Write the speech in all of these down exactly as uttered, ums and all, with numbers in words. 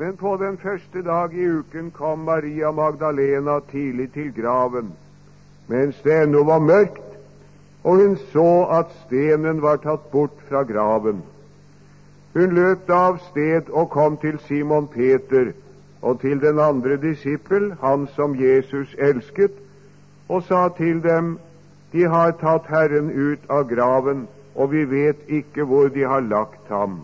Men på den første dag i uken kom Maria Magdalena tidlig til graven, mens det ennå var mørkt, og hun så at stenen var tatt bort fra graven. Hun løp da av sted og kom til Simon Peter og til den andre disippel, han som Jesus elsket, og sa til dem: De har tatt Herren ut av graven, og vi vet ikke hvor de har lagt ham.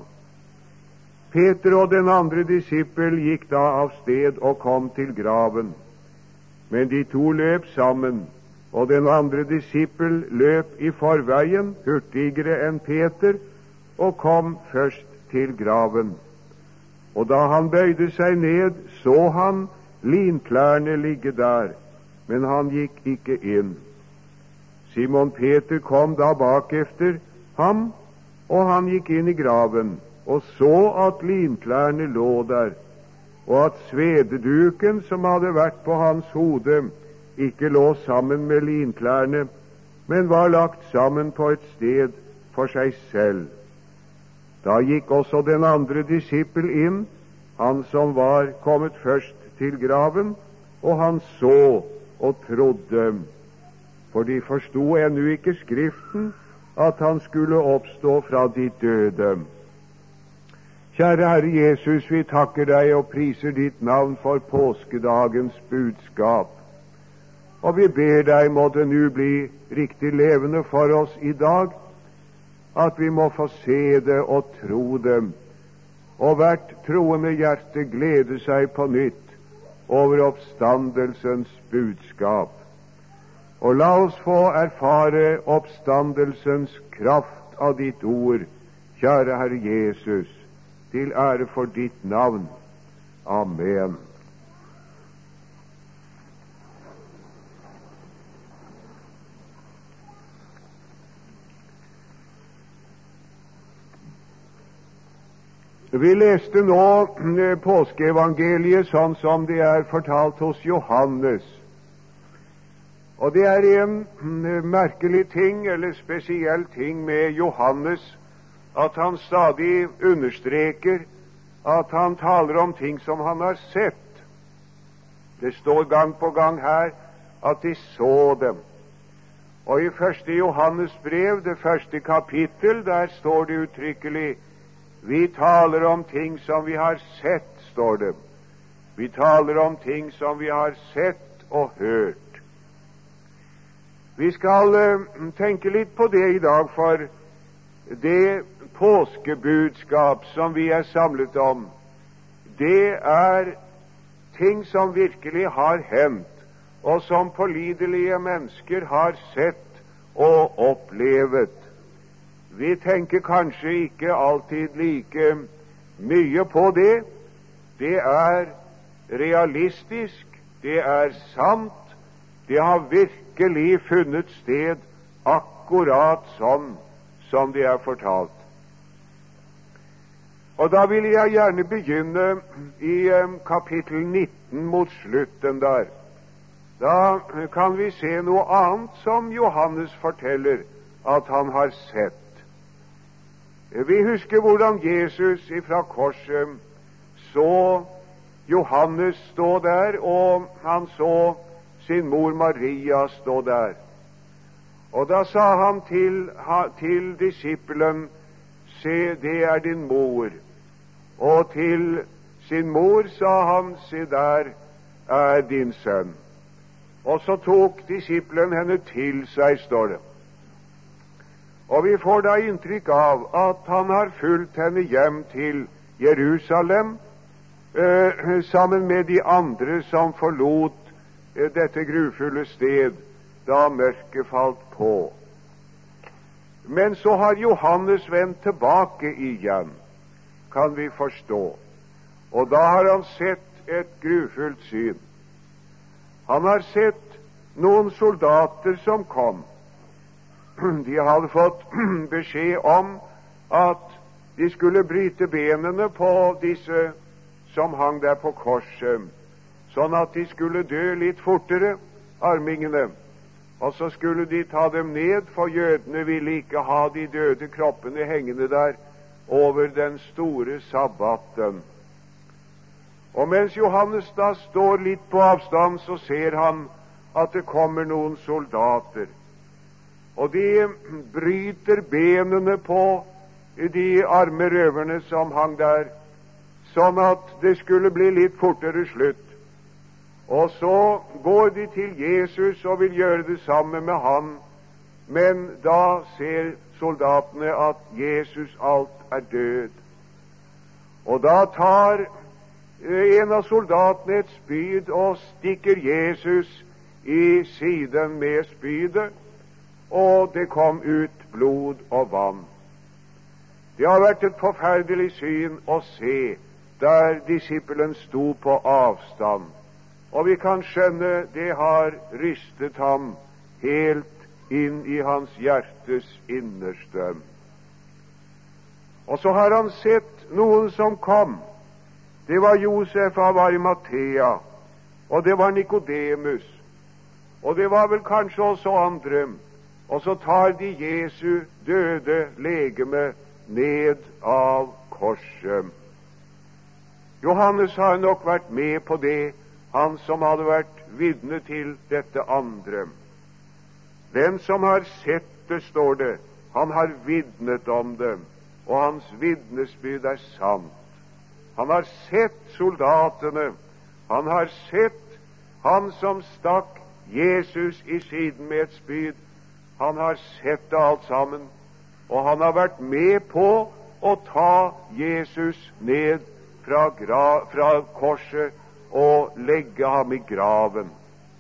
Peter og den andre disippel gikk da av sted og kom til graven. Men de to løp sammen, og den andre disippel løp i forveien, hurtigere enn Peter, og kom først til graven. Og da han bøyde seg ned, så han linklærne ligge der, men han gikk ikke inn. Simon Peter kom da bakefter ham, og han gikk inn i graven, og så at linklærne lå der, og at svededuken som hadde vært på hans hode, ikke lå sammen med linklærne, men var lagt sammen på et sted for seg selv. Da gikk også den andre disippel inn, han som var kommet først til graven, og han så og trodde, for de forsto ennå ikke Skriften, at han skulle oppstå fra de døde. Kjære Herre Jesus, vi takker deg og priser ditt navn for påskedagens budskap. Og vi ber deg, må det nå bli riktig levende for oss i dag, at vi må få se det og tro det, og hvert troende hjerte glede seg på nytt over oppstandelsens budskap. Og la oss få erfare oppstandelsens kraft av ditt ord, kjære Herre Jesus, til ære for ditt navn. Amen. Vi leste nå påskeevangeliet sånn som det er fortalt hos Johannes. Og det er en merkelig ting, eller spesiell ting med Johannes, at han stadig understreker at han taler om ting som han har sett. Det står gang på gang her at de så dem. Og i første Johannes brev, det første kapittel, der står det uttrykkelig: vi taler om ting som vi har sett, står det. Vi taler om ting som vi har sett og hørt. Vi skal uh, tenke litt på det i dag, for det påskebudskap som vi er samlet om, det er ting som virkelig har hendt, og som pålidelige mennesker har sett og opplevet. Vi tenker kanskje ikke alltid like mye på det. Det er realistisk, det er sant, det har virkelig funnet sted akkurat sånn som det er fortalt. Og da vil jeg gjerne begynne i um, kapittel nitten mot slutten der. Da kan vi se noe annet som Johannes forteller at han har sett. Vi husker hvordan Jesus ifra korset så Johannes stå der, og han så sin mor Maria stå der. Og da sa han til, til disippelen: se, det er din mor. Og til sin mor sa han: se, der er din sønn. Og så tok disippelen henne til seg, står det. Og vi får da inntrykk av at han har fulgt henne hjem til Jerusalem eh, sammen med de andre som forlot eh, dette grufulle sted da mørket falt på. Men så har Johannes vendt tilbake igjen, kan vi forstå. Og da har han sett et grufullt syn. Han har sett noen soldater som kom. De hadde fått beskjed om at de skulle bryte benene på disse som hang der på korset, sånn at de skulle dø litt fortere, armingene. Og så skulle de ta dem ned, for jødene ville ikke ha de døde kroppene hengende der over den store sabbaten. Og mens Johannes da står litt på avstand, så ser han at det kommer noen soldater. Og de bryter benene på de arme røverne som hang der, sånn at det skulle bli litt fortere slutt. Og så går de til Jesus og vil gjøre det samme med han, men da ser soldatene at Jesus alt er død. Og da tar en av soldatene et spyd og stikker Jesus i siden med spydet, og det kom ut blod og vann. Det har vært et forferdelig syn å se der disippelen sto på avstand, og vi kan skjønne det har rystet ham helt inn i hans hjertes innerste. Og så har han sett noen som kom. Det var Josef av Arimathea, og det var Nikodemus, og det var vel kanskje også andre. Og så tar de Jesu døde legeme ned av korset. Johannes har nok vært med på det, han som hadde vært vitne til dette andre. Den som har sett det, står det, han har vitnet om det, og hans vitnesbyrd er sant. Han har sett soldatene, han har sett han som stakk Jesus i siden med et spyd. Han har sett det alt sammen, og han har vært med på å ta Jesus ned fra, gra, fra korset og legge ham i graven.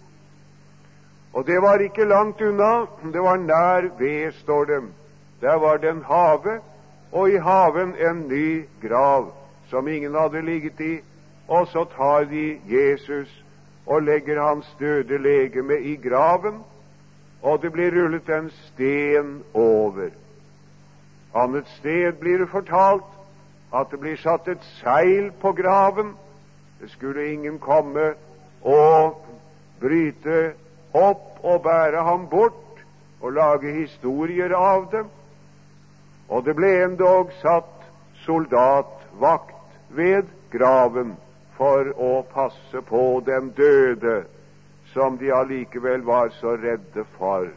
Og det var ikke langt unna, det var nær ved, står det. Der var det en have, og i haven en ny grav som ingen hadde ligget i, og så tar de Jesus og legger hans døde legeme i graven, og det blir rullet en sten over. Annet sted blir det fortalt at det blir satt et seil på graven. Det skulle ingen komme og bryte opp og bære ham bort og lage historier av dem. Og det ble endog satt soldatvakt ved graven for å passe på den døde, som de allikevel var så redde for.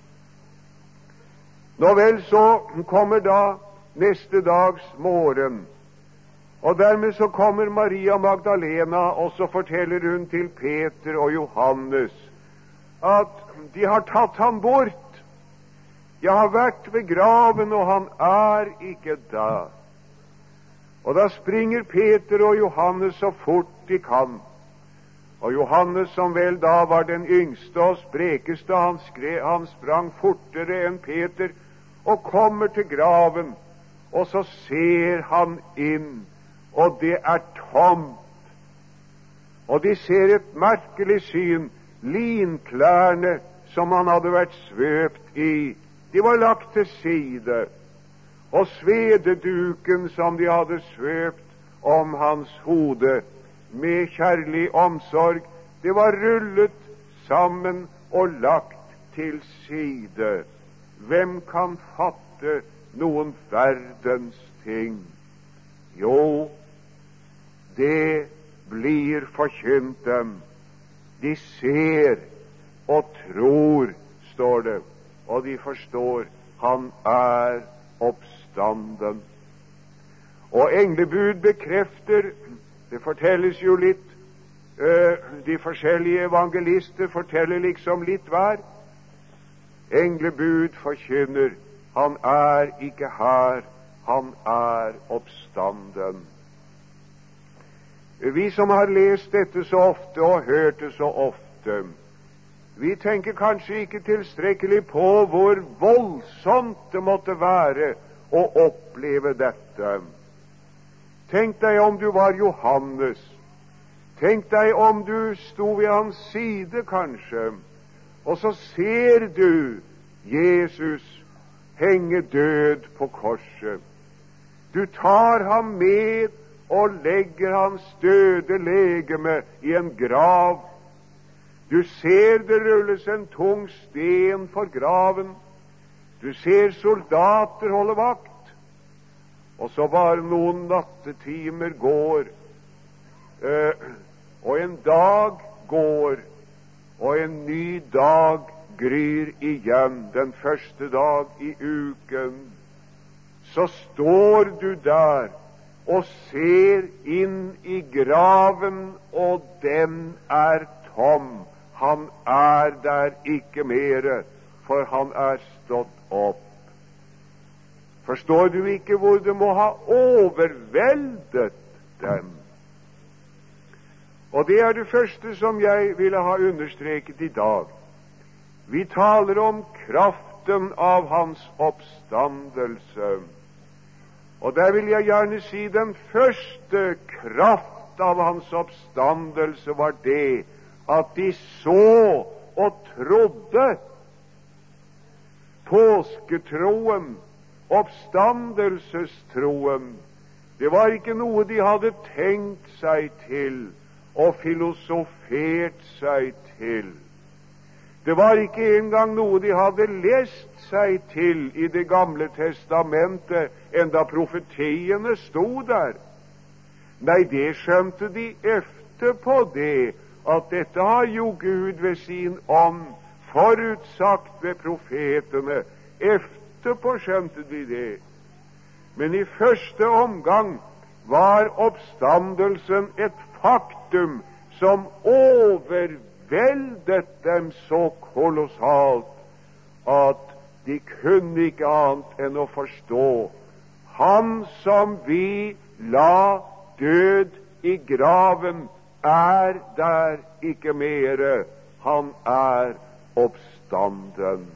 Nå vel, så kommer da neste dags morgen, og dermed så kommer Maria Magdalena, og så forteller hun til Peter og Johannes at de har tatt ham bort. Jeg har vært ved graven, og han er ikke der. Og da springer Peter og Johannes så fort de kan. Og Johannes, som vel da var den yngste og sprekeste, han, skre, han sprang fortere enn Peter og kommer til graven, og så ser han inn, og det er tomt. Og de ser et merkelig syn. Linklærne som han hadde vært svøpt i, de var lagt til side, og svededuken som de hadde svøpt om hans hode med kjærlig omsorg, det var rullet sammen og lagt til side. Hvem kan fatte noen verdens ting? Jo, det blir forkynt dem. De ser og tror, står det, og de forstår han er oppstanden. Og englebud bekrefter, det fortelles jo litt, de forskjellige evangelister forteller liksom litt hver. Englebud forkynner, han er ikke her, han er oppstanden. Vi som har lest dette så ofte og hørt det så ofte, vi tenker kanskje ikke tilstrekkelig på hvor voldsomt det måtte være å oppleve dette. Tenk deg om du var Johannes. Tenk deg om du sto ved hans side, kanskje, og så ser du Jesus henge død på korset. Du tar ham med og legger hans døde legeme i en grav. Du ser det rulles en tung sten for graven. Du ser soldater holde vakt. Og så bare noen nattetimer går, eh, og en dag går, og en ny dag gryr igjen, den første dag i uken, så står du der og ser inn i graven, og den er tom. Han er der ikke mere, for han er stått opp. Forstår du ikke hvor det må ha overveldet dem? Og det er det første som jeg ville ha understreket i dag. Vi taler om kraften av hans oppstandelse. Og der vil jeg gjerne si den første kraft av hans oppstandelse var det at de så og trodde. Påsketroen, oppstandelsestroen, det var ikke noe de hadde tenkt seg til og filosofert seg til. Det var ikke engang noe de hadde lest seg til i Det gamle testamentet, enda profetiene sto der. Nei, det skjønte de etterpå, det, at dette har jo Gud ved sin ånd forutsagt ved profetene. Etterpå skjønte de det. Men i første omgang var oppstandelsen et faktum som overveldet dem så kolossalt at de kunne ikke annet enn å forstå: han som vi la død i graven, er der ikke mere. Han er oppstanden.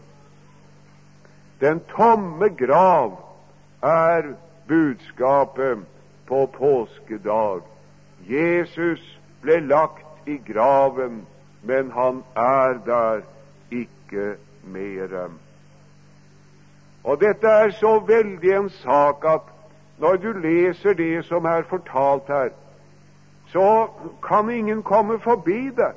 Den tomme grav er budskapet på påskedag. Jesus ble lagt i graven, men han er der ikke mere. Og dette er så veldig en sak at når du leser det som er fortalt her, så kan ingen komme forbi det.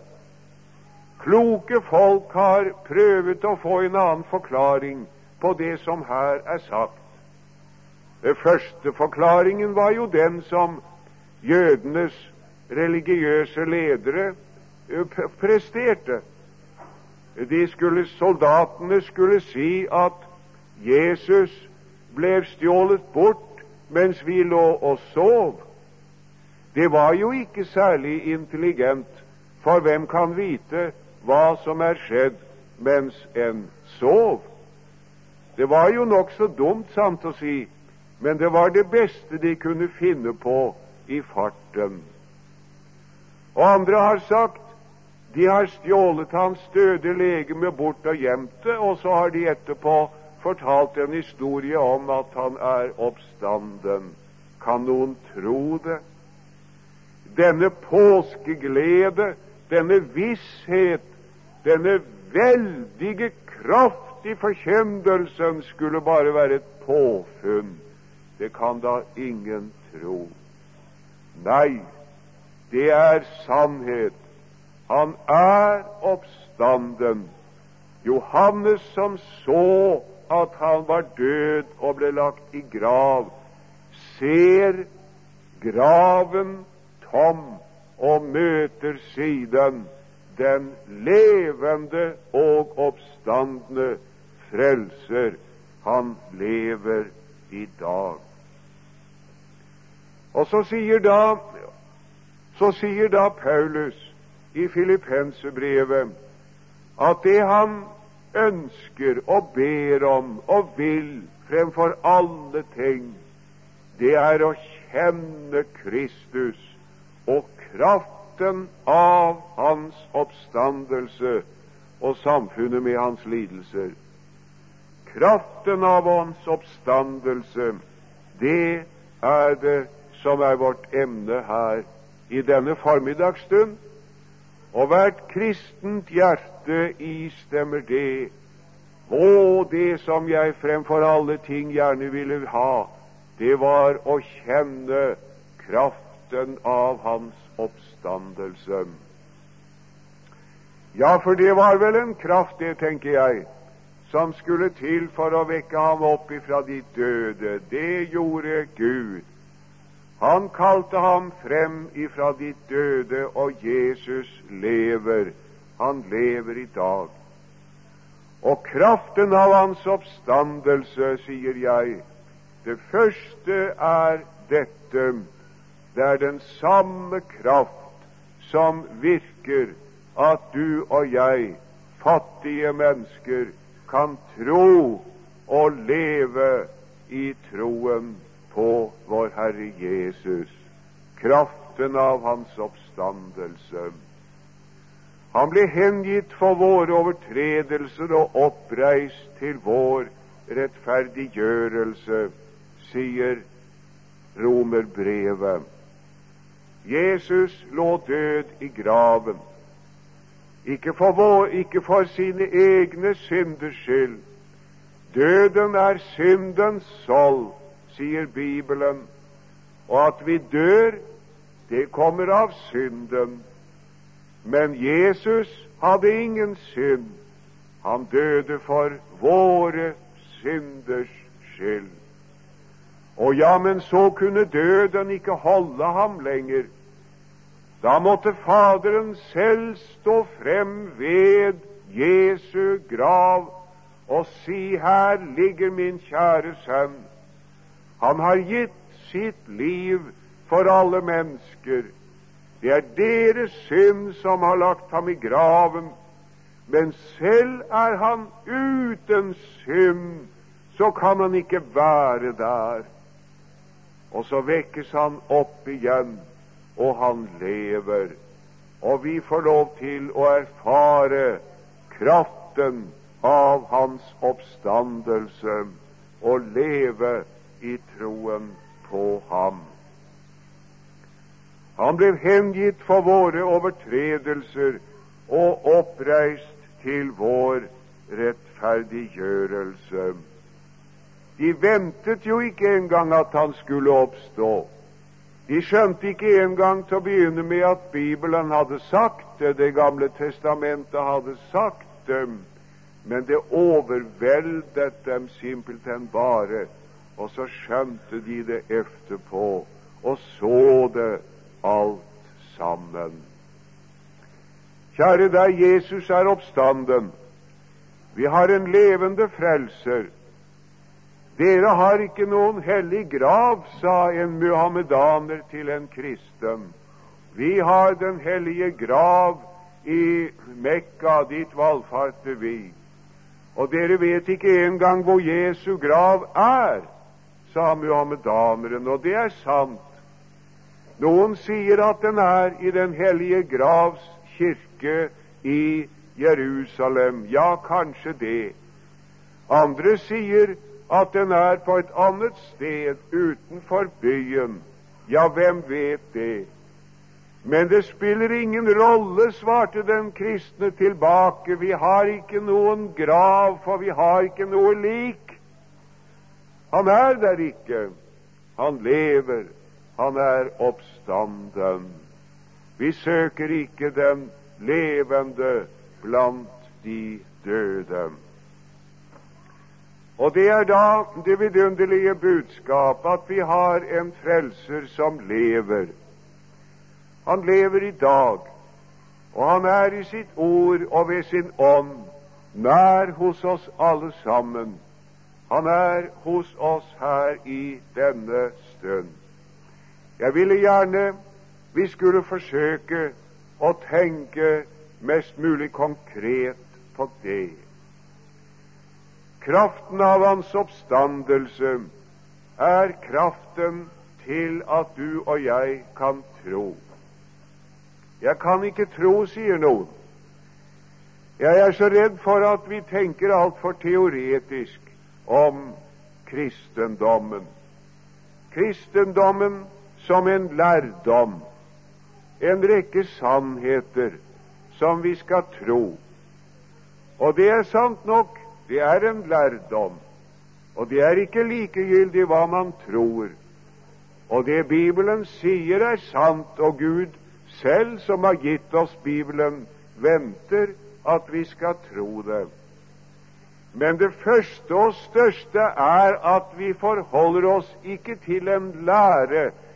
Kloke folk har prøvet å få en annen forklaring på det som her er sagt. Den første forklaringen var jo den som jødenes religiøse ledere presterte. De skulle, soldatene skulle si at Jesus ble stjålet bort mens vi lå og sov. Det var jo ikke særlig intelligent, for hvem kan vite hva som er skjedd mens en sov? Det var jo nok så dumt, sant å si, men det var det beste de kunne finne på i farten. Og andre har sagt de har stjålet hans døde legeme bort og gjemt det, og så har de etterpå fortalt en historie om at han er oppstanden. Kan noen tro det? Denne påskeglede, denne visshet, denne veldige kraft i forkyndelsen skulle bare være et påfunn. Det kan da ingen tro. Nei, det er sannhet. Han er oppstanden. Johannes, som så at han var død og ble lagt i grav, ser graven tom og møter siden den levende og oppstandne frelser. Han lever i dag. Og så sier da så sier da Paulus i Filippensebrevet at det han ønsker og ber om og vil fremfor alle ting, det er å kjenne Kristus og kraften av hans oppstandelse og samfunnet med hans lidelser. Kraften av hans oppstandelse, det er det som er vårt emne her i denne formiddagsstund. Og hvert kristent hjerte istemmer det. Og det som jeg fremfor alle ting gjerne ville ha, det var å kjenne kraften av hans oppstandelse. Ja, for det var vel en kraft, det tenker jeg, som skulle til for å vekke ham opp ifra de døde. Det gjorde Gud. Han kalte ham frem ifra de døde, og Jesus lever. Han lever i dag. Og kraften av hans oppstandelse, sier jeg, det første er dette: det er den samme kraft som virker at du og jeg, fattige mennesker, kan tro og leve i troen på vår Herre Jesus. Kraften av hans oppstandelse. Han ble hengitt for våre overtredelser og oppreist til vår rettferdiggjørelse, sier Romerbrevet. Jesus lå død i graven, ikke for, vår, ikke for sine egne synders skyld. Døden er syndens sold, sier Bibelen, og at vi dør, det kommer av synden. Men Jesus hadde ingen synd. Han døde for våre synders skyld. Og ja, men så kunne døden ikke holde ham lenger. Da måtte Faderen selv stå frem ved Jesu grav og si: her ligger min kjære sønn. Han har gitt sitt liv for alle mennesker. Det er deres synd som har lagt ham i graven, men selv er han uten synd, så kan han ikke være der. Og så vekkes han opp igjen, og han lever. Og vi får lov til å erfare kraften av hans oppstandelse og leve i troen på ham. Han ble hengitt for våre overtredelser og oppreist til vår rettferdiggjørelse. De ventet jo ikke engang at han skulle oppstå. De skjønte ikke engang til å begynne med at Bibelen hadde sagt det, Det gamle testamentet hadde sagt det, men det overveldet dem simpelthen bare, og så skjønte de det etterpå, og så det alt sammen. Kjære deg, Jesus er oppstanden. Vi har en levende frelser. Dere har ikke noen hellig grav, sa en muhammedaner til en kristen. Vi har den hellige grav i Mekka, dit valfarter vi. Og dere vet ikke engang hvor Jesu grav er, sa muhammedaneren, og det er sant. Noen sier at den er i den hellige gravs kirke i Jerusalem. Ja, kanskje det. Andre sier at den er på et annet sted utenfor byen. Ja, hvem vet det? Men det spiller ingen rolle, svarte den kristne tilbake. Vi har ikke noen grav, for vi har ikke noe lik. Han er der ikke. Han lever. Han er oppstanden. Vi søker ikke den levende blant de døde. Og det er da det vidunderlige budskap at vi har en frelser som lever. Han lever i dag, og han er i sitt ord og ved sin ånd nær hos oss alle sammen. Han er hos oss her i denne stund. Jeg ville gjerne vi skulle forsøke å tenke mest mulig konkret på det. Kraften av hans oppstandelse er kraften til at du og jeg kan tro. Jeg kan ikke tro, sier noen. Jeg er så redd for at vi tenker alt for teoretisk om kristendommen. Kristendommen som en lærdom, en rekke sannheter som vi skal tro. Og det er sant nok, det er en lærdom, og det er ikke likegyldig hva man tror. Og det Bibelen sier er sant, og Gud selv som har gitt oss Bibelen, venter at vi skal tro det. Men det første og største er at vi forholder oss ikke til en lære,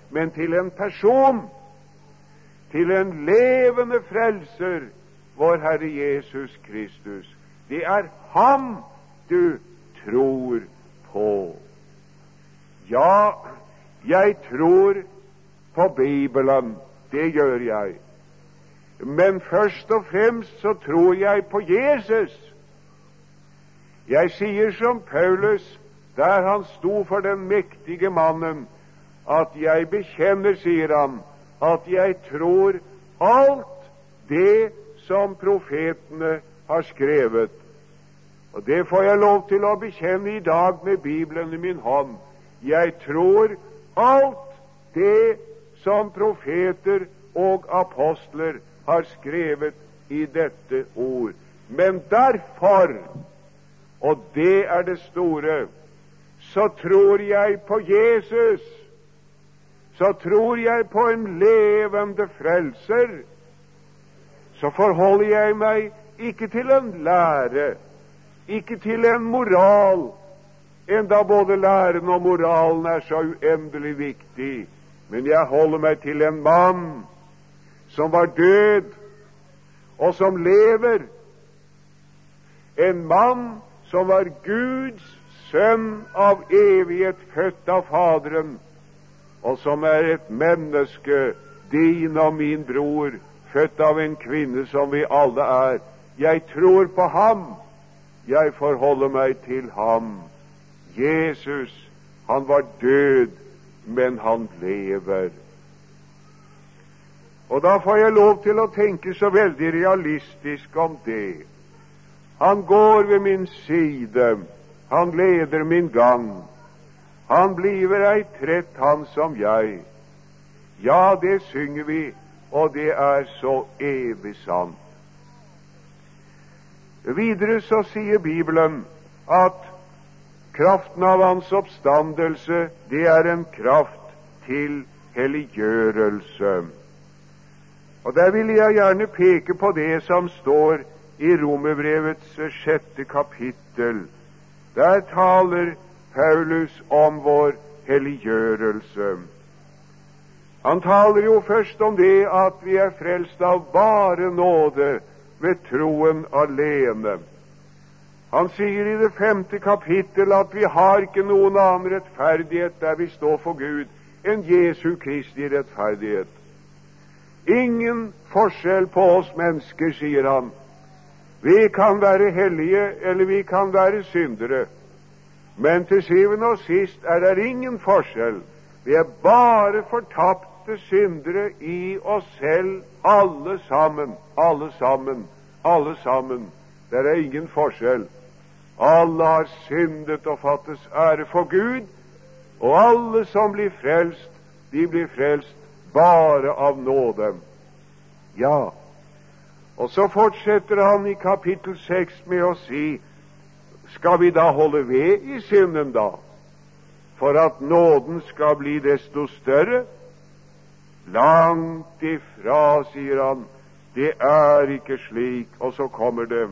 men til en person, til en levende frelser, vår Herre Jesus Kristus. Det er ham du tror på. Ja, jeg tror på Bibelen, det gjør jeg. Men først og fremst så tror jeg på Jesus. Jeg sier som Paulus, der han sto for den mektige mannen, at jeg bekjenner, sier han, at jeg tror alt det som profetene har skrevet. Og det får jeg lov til å bekjenne i dag med Bibelen i min hånd. Jeg tror alt det som profeter og apostler har skrevet i dette ord. Men derfor, og det er det store, så tror jeg på Jesus. Så tror jeg på en levende frelser. Så forholder jeg meg ikke til en lære, ikke til en moral, enda både læren og moralen er så uendelig viktig, men jeg holder meg til en mann som var død, og som lever. En mann som var Guds sønn av evighet, født av Faderen, og som er et menneske, din og min bror, født av en kvinne som vi alle er. Jeg tror på ham. Jeg forholder meg til ham. Jesus, han var død, men han lever. Og da får jeg lov til å tenke så veldig realistisk om det. Han går ved min side, han leder min gang. Han bliver ei trett, han som jeg. Ja, det synger vi, og det er så evig sant. Videre så sier Bibelen at kraften av hans oppstandelse, det er en kraft til helliggjørelse. Og der vil jeg gjerne peke på det som står i Romerbrevets sjette kapittel. Der taler Paulus om vår helliggjørelse. Han taler jo først om det at vi er frelst av bare nåde ved troen alene. Han sier i det femte kapittel at vi har ikke noen annen rettferdighet der vi står for Gud enn Jesu Kristi rettferdighet. Ingen forskjell på oss mennesker, sier han. Vi kan være hellige, eller vi kan være syndere. Men til syvende og sist er det ingen forskjell. Vi er bare fortapte syndere i oss selv, alle sammen, alle sammen, alle sammen. Det er ingen forskjell. Alle har syndet og fattes ære for Gud, og alle som blir frelst, de blir frelst bare av nåde. Ja, og så fortsetter han i kapittel seks med å si, skal vi da holde ved i synden da, for at nåden skal bli desto større? Langt ifra, sier han, det er ikke slik. Og så kommer det,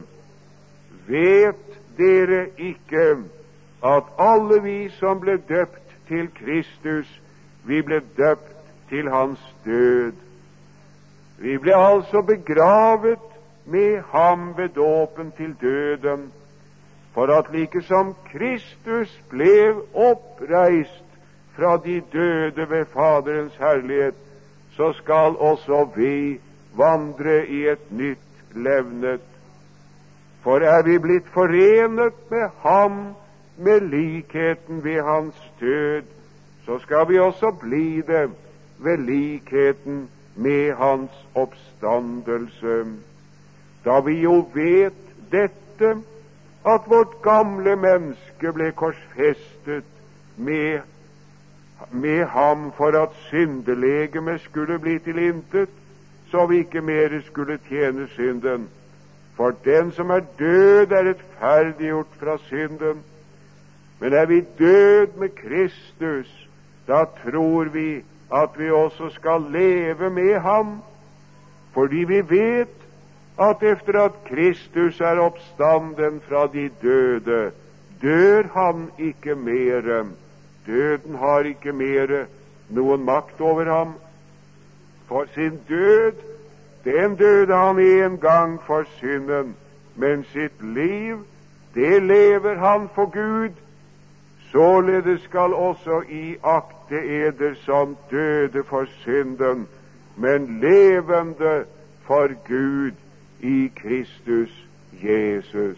vet dere ikke at alle vi som ble døpt til Kristus, vi ble døpt til hans død. Vi ble altså begravet med ham ved dåpen til døden, for at like som Kristus ble oppreist fra de døde ved Faderens herlighet, så skal også vi vandre i et nytt levnet. For er vi blitt forenet med ham, med likheten ved hans død, så skal vi også bli det ved likheten med hans oppstandelse. Da vi jo vet dette, at vårt gamle menneske ble korsfestet med, med ham for at syndelegemet skulle bli til intet, så vi ikke mere skulle tjene synden. For den som er død, er rettferdiggjort fra synden. Men er vi død med Kristus, da tror vi at vi også skal leve med ham, fordi vi vet at efter at Kristus er oppstanden fra de døde, dør han ikke mere. Døden har ikke mere noen makt over ham. For sin død, den døde han en gang for synden, men sitt liv, det lever han for Gud. Således skal også I akte eder som døde for synden, men levende for Gud i Kristus Jesus.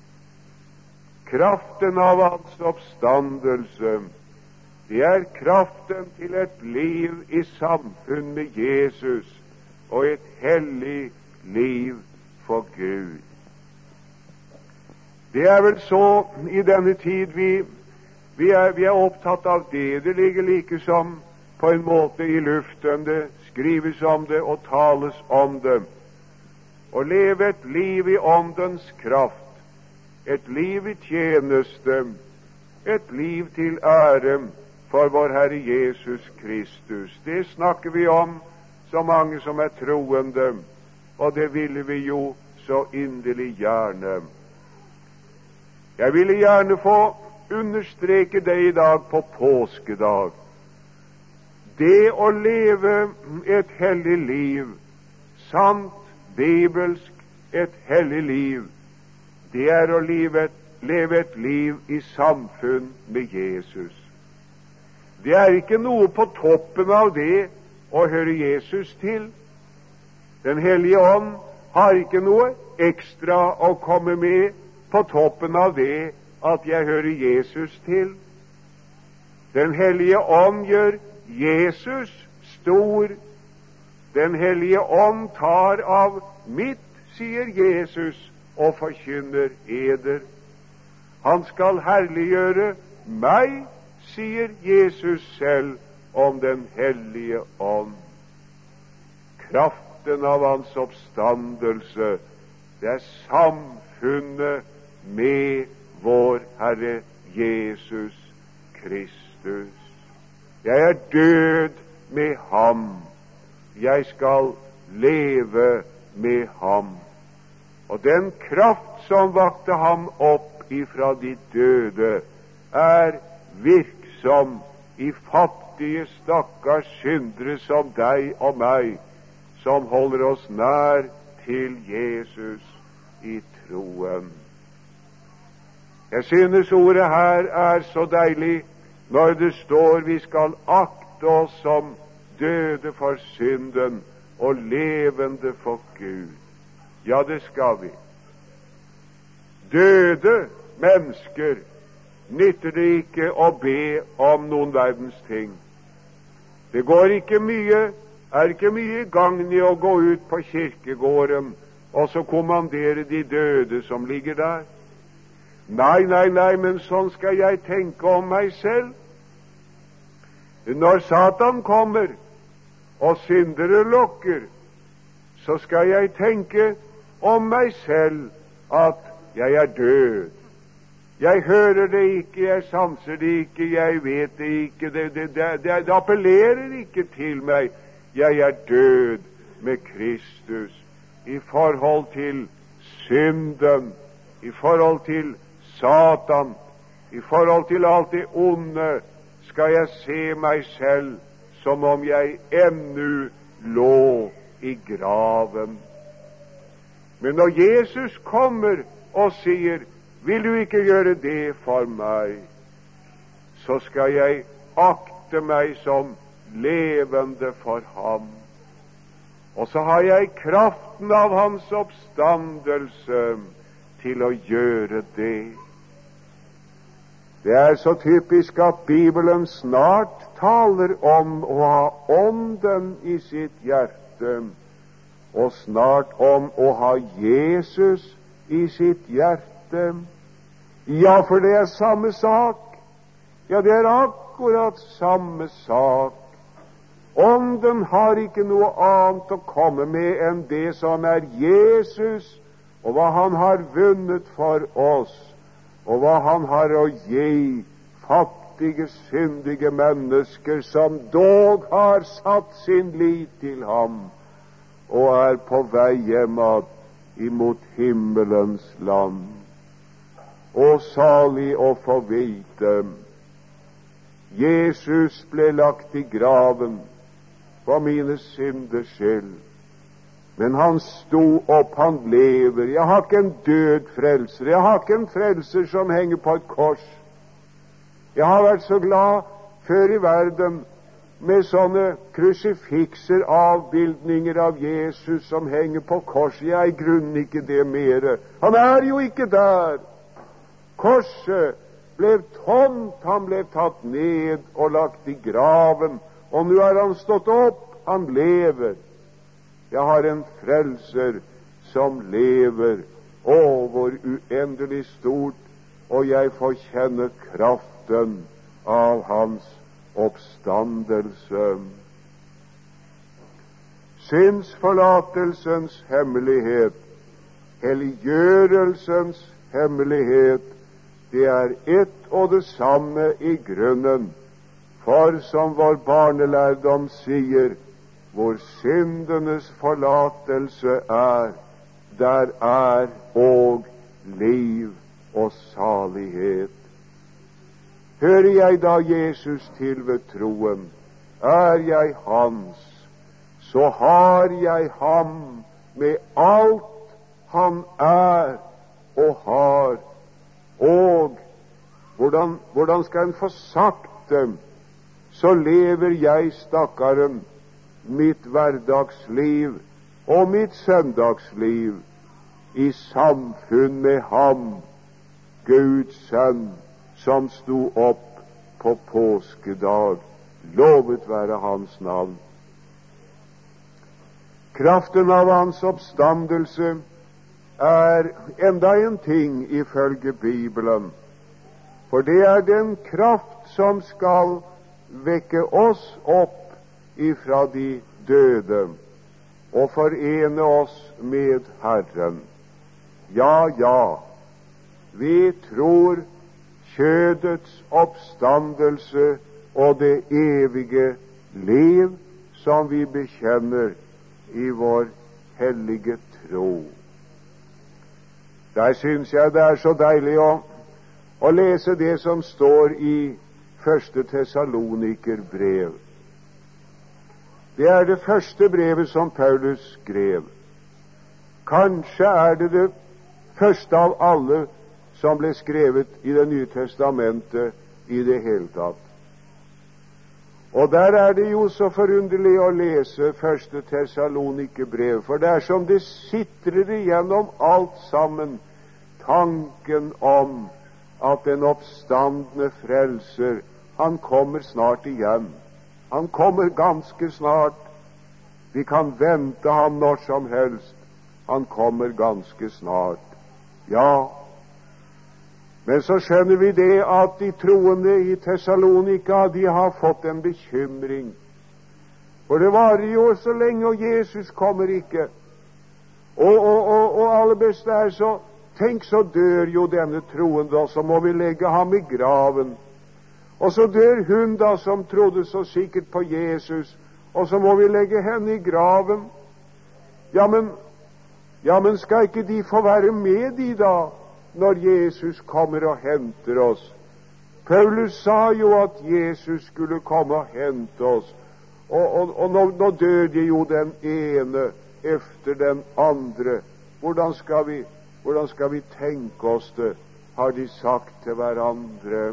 Kraften av hans oppstandelse, det er kraften til et liv i samfunn med Jesus og et hellig liv for Gud. Det er vel så i denne tid vi, vi, er, vi er opptatt av det. Det ligger like som på en måte i luften. Det skrives om det og tales om det. Å leve et liv i åndens kraft, et liv i tjeneste, et liv til ære for vår Herre Jesus Kristus. Det snakker vi om, så mange som er troende, og det ville vi jo så inderlig gjerne. Jeg ville gjerne få understreke det i dag på påskedag. Det å leve et hellig liv, sant, bibelsk, et hellig liv, det er å leve et, leve et liv i samfunn med Jesus. Det er ikke noe på toppen av det å høre Jesus til. Den hellige ånd har ikke noe ekstra å komme med på toppen av det at jeg hører Jesus til. Den hellige ånd gjør Jesus stor. Den hellige ånd tar av mitt, sier Jesus, og forkynner eder. Han skal herliggjøre meg, sier Jesus selv om den hellige ånd. Kraften av hans oppstandelse, det er samfunnet med vår Herre Jesus Kristus. Jeg er død med ham. Jeg skal leve med ham. Og den kraft som vakte ham opp ifra de døde, er virksom i fattige, stakkars syndere som deg og meg, som holder oss nær til Jesus i troen. Jeg synes ordet her er så deilig når det står vi skal akte oss som døde for synden og levende for Gud. Ja, det skal vi. Døde mennesker nytter det ikke å be om noen verdens ting. Det går ikke mye, er ikke mye gagn i å gå ut på kirkegården og så kommandere de døde som ligger der. Nei, nei, nei, men sånn skal jeg tenke om meg selv. Når Satan kommer og syndere lokker, så skal jeg tenke om meg selv at jeg er død. Jeg hører det ikke, jeg sanser det ikke, jeg vet det ikke, det, det, det, det, det appellerer ikke til meg. Jeg er død med Kristus i forhold til synden, i forhold til Satan, i forhold til alt det onde, skal jeg se meg selv som om jeg ennå lå i graven. Men når Jesus kommer og sier, vil du ikke gjøre det for meg, så skal jeg akte meg som levende for ham. Og så har jeg kraften av hans oppstandelse til å gjøre det. Det er så typisk at Bibelen snart taler om å ha ånden i sitt hjerte, og snart om å ha Jesus i sitt hjerte. Ja, for det er samme sak. Ja, det er akkurat samme sak. Ånden har ikke noe annet å komme med enn det som er Jesus, og hva han har vunnet for oss, og hva han har å gi fattige, syndige mennesker som dog har satt sin lit til ham og er på vei hjemad imot himmelens land. Og salig å få vite Jesus ble lagt i graven for mine synders skyld. Men han sto opp, han lever. Jeg har ikke en død frelser. Jeg har ikke en frelser som henger på et kors. Jeg har vært så glad før i verden med sånne krusifikser, avbildninger av Jesus som henger på kors. Jeg er i grunnen ikke det mere. Han er jo ikke der. Korset ble tomt, han ble tatt ned og lagt i graven, og nå er han stått opp, han lever. Jeg har en frelser som lever. Å, hvor uendelig stort, og jeg får kjenne kraften av hans oppstandelse. Syndsforlatelsens hemmelighet, helliggjørelsens hemmelighet, det er ett og det samme i grunnen. For som vår barnelærdom sier, hvor syndenes forlatelse er, der er og liv og salighet. Hører jeg da Jesus til ved troen, er jeg hans, så har jeg ham med alt han er og har. Og hvordan, hvordan skal en få sagt det? Så lever jeg, stakkaren, mitt hverdagsliv og mitt søndagsliv i samfunn med ham, Guds sønn, som sto opp på påskedag. Lovet være hans navn. Kraften av hans oppstandelse er enda en ting ifølge Bibelen, for det er den kraft som skal vekke oss opp ifra de døde og forene oss med Herren. Ja, ja, vi tror kjødets oppstandelse og det evige liv som vi bekjenner i vår hellige tro. Der syns jeg det er så deilig å, å lese det som står i første Tessaloniker brev. Det er det første brevet som Paulus skrev. Kanskje er det det første av alle som ble skrevet i Det nye testamentet i det hele tatt. Og der er det jo så forunderlig å lese første Tessaloniker brev, for det er som det sitrer igjennom alt sammen tanken om at den oppstandne frelser, han kommer snart igjen. Han kommer ganske snart. Vi kan vente ham når som helst. Han kommer ganske snart. Ja, men så skjønner vi det at de troende i Tessalonika, de har fått en bekymring. For det varer jo så lenge, og Jesus kommer ikke. Og, og, og, og aller best er så, tenk, så dør jo denne troende, og så må vi legge ham i graven. Og så dør hun da som trodde så sikkert på Jesus, og så må vi legge henne i graven. Ja, men, ja, men skal ikke de få være med de da, når Jesus kommer og henter oss? Paulus sa jo at Jesus skulle komme og hente oss, og, og, og nå, nå dør de jo den ene efter den andre. Hvordan skal vi, hvordan skal vi tenke oss det, har de sagt til hverandre.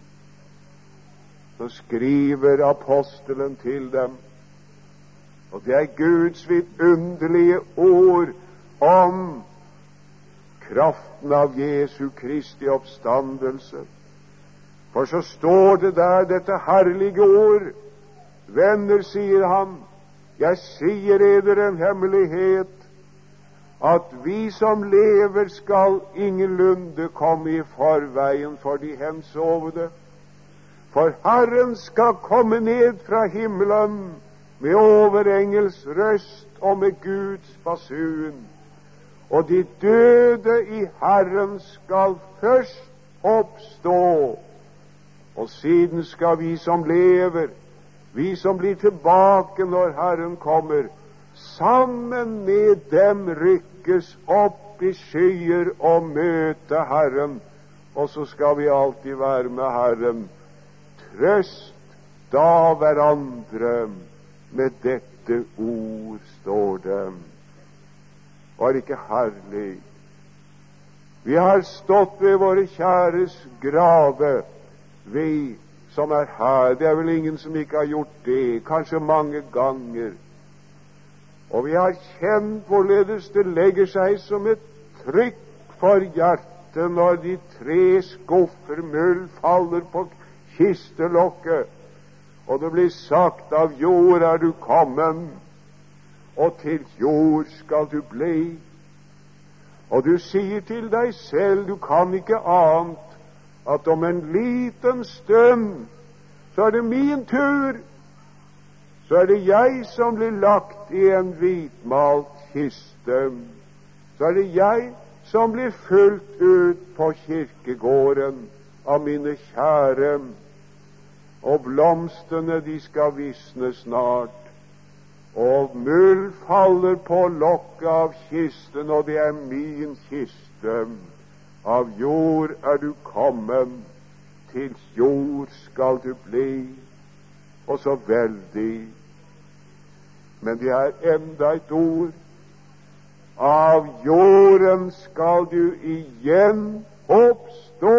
Så skriver apostelen til dem, og det er Guds vidunderlige ord om kraften av Jesu Kristi oppstandelse. For så står det der dette herlige ord. Venner, sier han, jeg sier eder en hemmelighet, at vi som lever skal ingenlunde komme i forveien for de hensovne. For Herren skal komme ned fra himmelen med overengels røst og med Guds basun. Og de døde i Herren skal først oppstå, og siden skal vi som lever, vi som blir tilbake når Herren kommer, sammen med dem rykkes opp i skyer og møte Herren, og så skal vi alltid være med Herren. trøst da hverandre med dette ord, står det. Var det ikke herlig? Vi har stått ved våre kjæres grave, vi som er her. Det er vel ingen som ikke har gjort det, kanskje mange ganger. Og vi har kjent hvorledes det legger seg som et trykk for hjertet når de tre skuffer møll faller på kistelokket, og det blir sagt: av jord er du kommet, og til jord skal du bli. Og du sier til deg selv, du kan ikke annet, at om en liten stund så er det min tur, så er det jeg som blir lagt i en hvitmalt kiste, så er det jeg som blir fulgt ut på kirkegården av mine kjære, og blomstene de skal visne snart, og muld faller på lokket av kisten, og det er min kiste. Av jord er du kommet, til jord skal du bli. Og så veldig. Men det er enda et ord. Av jorden skal du igjen oppstå.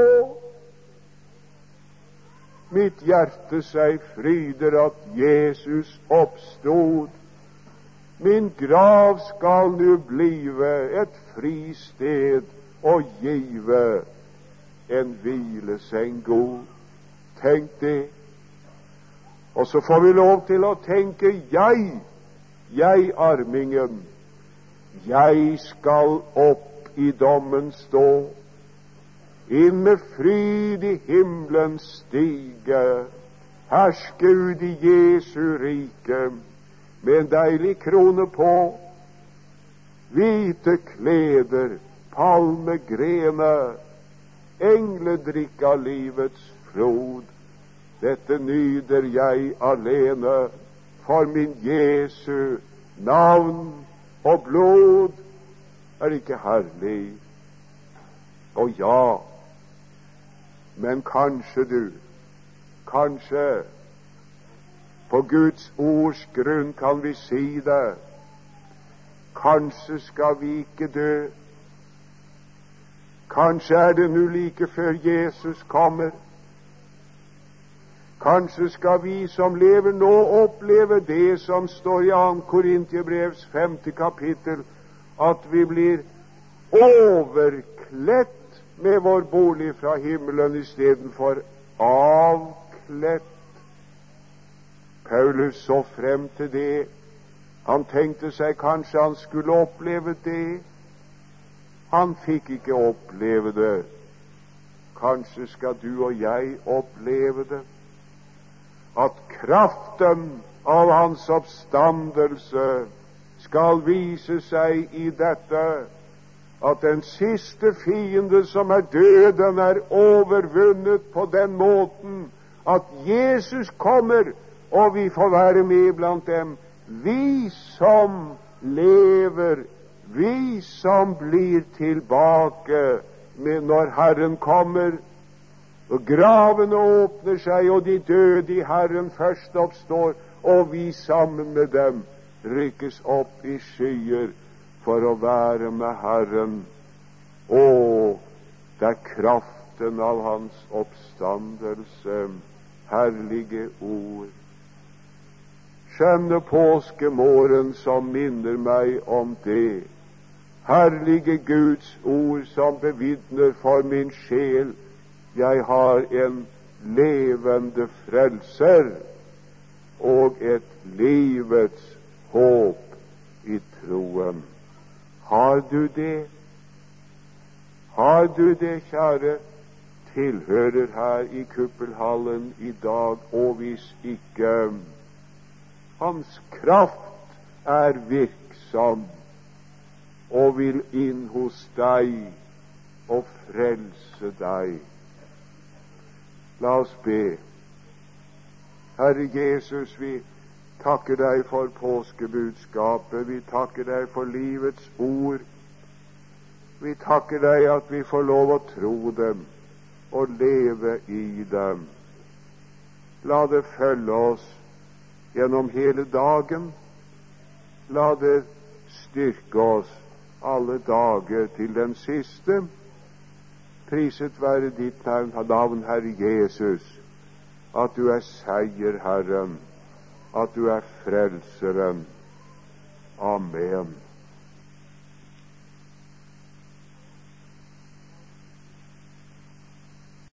Mitt hjerte seg fryder at Jesus oppstod. Min grav skal nu blive et fristed og give en hvileseng god. Tenk det. Og så får vi lov til å tenke: jeg, jeg armingen, jeg skal opp i dommen stå, inn med fryd i himmelen stige, herske ut i Jesu rike, med en deilig krone på, hvite kleder, palmegrene, engledrikk av livets flod. Dette nyder jeg alene, for min Jesu navn og blod. Er det ikke herlig? Og ja, men kanskje du, kanskje på Guds ords grunn kan vi si det, kanskje skal vi ikke dø. Kanskje er det nu like før Jesus kommer. Kanskje skal vi som lever nå oppleve det som står i andre Korintiabrevs femte kapittel, at vi blir overkledt med vår bolig fra himmelen istedenfor avkledt. Paulus så frem til det. Han tenkte seg kanskje han skulle oppleve det. Han fikk ikke oppleve det. Kanskje skal du og jeg oppleve det, at kraften av hans oppstandelse skal vise seg i dette, at den siste fiende, som er døden, er overvunnet på den måten at Jesus kommer, og vi får være med blant dem. Vi som lever, vi som blir tilbake med når Herren kommer, og gravene åpner seg, og de døde i Herren først oppstår, og vi sammen med dem rykkes opp i skyer for å være med Herren. Og det er kraften av hans oppstandelse. Herlige ord. Skjønne påskemorgen som minner meg om det. Herlige Guds ord som bevitner for min sjel: jeg har en levende frelser og et livets håp i troen. Har du det? Har du det, kjære tilhører her i kuppelhallen i dag? Og hvis ikke, hans kraft er virksom og vil inn hos deg og frelse deg. La oss be. Herre Jesus, vi takker deg for påskebudskapet. Vi takker deg for livets ord. Vi takker deg at vi får lov å tro dem og leve i dem. La det følge oss gjennom hele dagen. La det styrke oss alle dager til den siste. Priset være ditt navn, Herre Jesus, at du er seierherren, at du er frelseren. Amen.